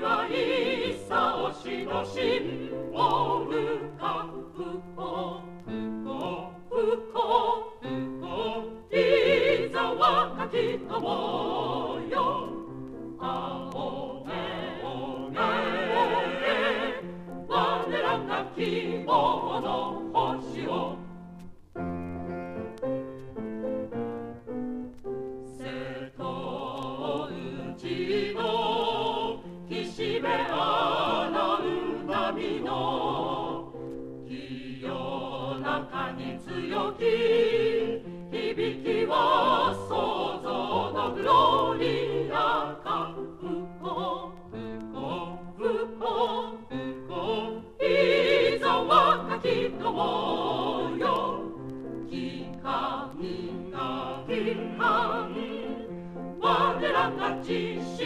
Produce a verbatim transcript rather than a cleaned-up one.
は一茶押しの新をふかふこふこふこふこいざ若き友よ青げ青げ我らが希望の星を瀬戸内の岸辺洗う波の清らかに強き響きは創造のグロリアかふこふこふこふこいざ若き友よ帰還が帰還我らが知識